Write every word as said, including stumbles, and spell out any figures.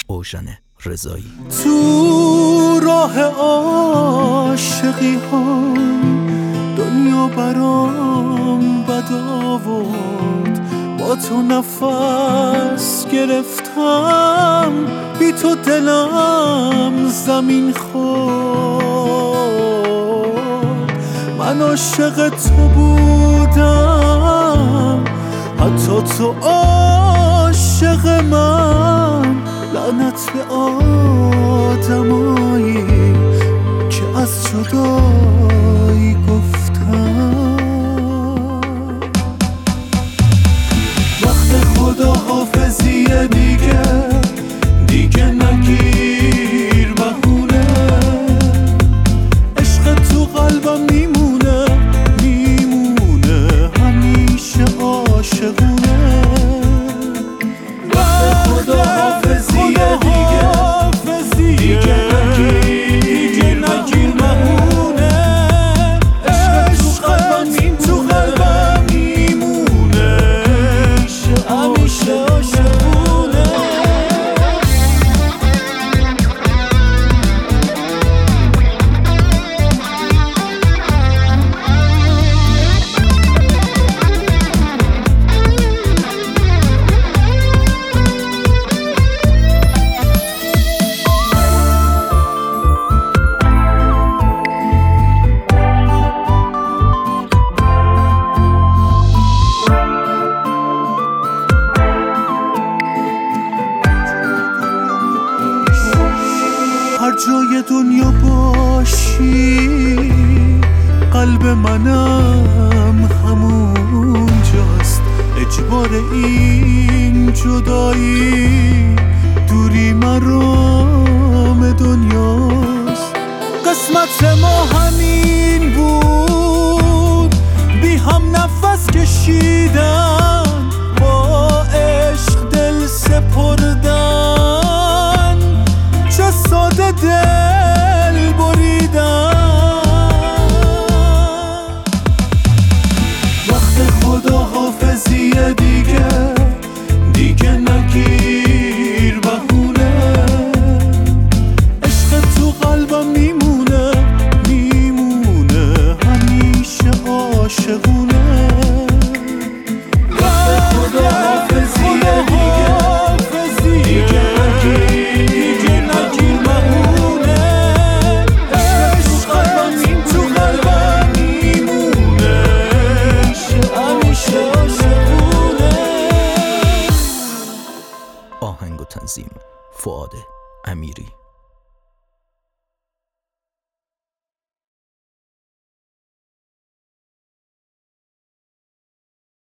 اوژن رضایی. تو راه عاشقی ها دنیا برام بد آورد، با تو نفس گرفتم، بی تو دلم زمین خورد. من عاشق تو بودم، حتی تو عاشق من. لعنت به آدمایی که از جدایی گفتم. وقت خداحافظیه دیگه، دیگه نگیر بهونه. عشق تو قلبم میمونه، میمونه همیشه عاشقونه. وقت خداحافظیه دیگه، دیگه نگیر نگیر بهونه. عشق تو قلبم میمونه، همیشه عاشقونه. هر جای دنیا باشی قلب منم همونجاست. اجبار این جدایی دوری مرام دنیاست. قسمت ما همین بود، بی هم نفس کشیدن، با عشق دل سپردن، چه ساده دل بریدن. وقت خداحافظیه دیگه، دیگه نگیر بهونه. عشق تو قلبم میمونه، میمونه همیشه عاشقونه. وقت خداحافظیه دیگه، دیگه نگیر نگیر بهونه. عشق تو قلبم میمونه، همیشه عاشقونه. آهنگ و تنظیم فؤاد امیری.